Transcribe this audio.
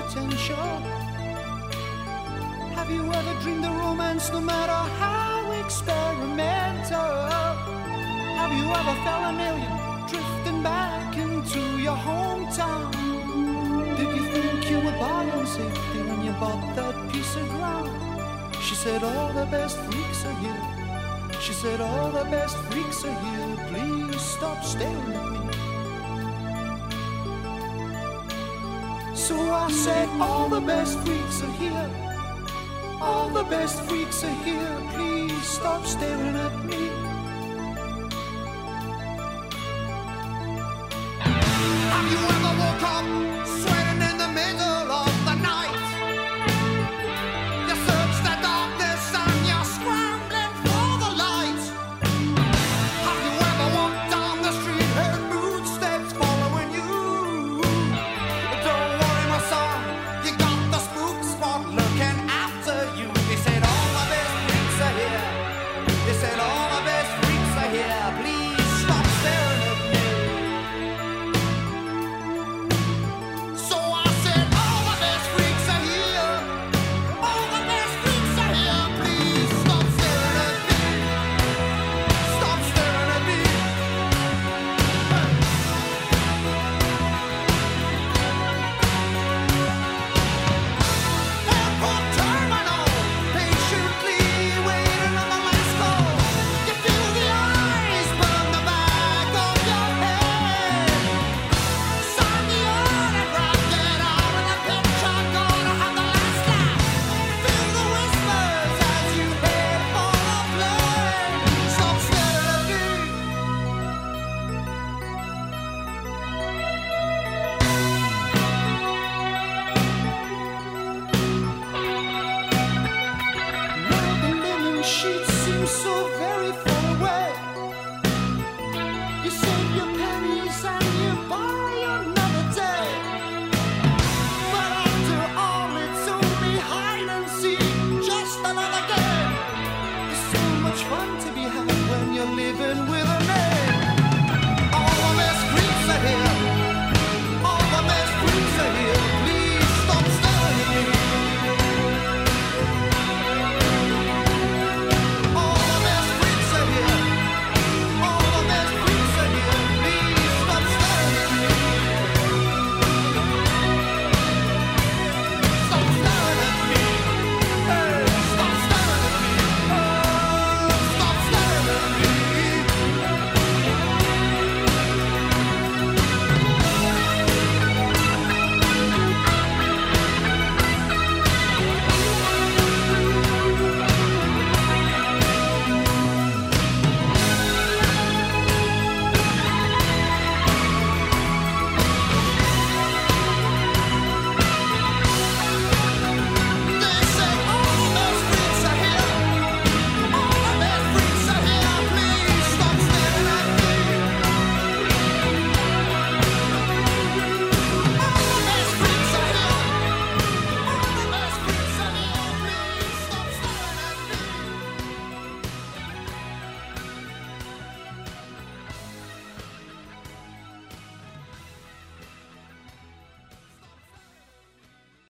potential. Have you ever dreamed of romance, no matter how experimental? Have you ever felt an alien drifting back into your hometown? Did you think you were buying safety when you bought that piece of ground? She said all the best freaks are here. She said all the best freaks are here. Please stop staring at me. So I said all the best freaks are here. All the best freaks are here. Please stop staring at me. Have you ever woke up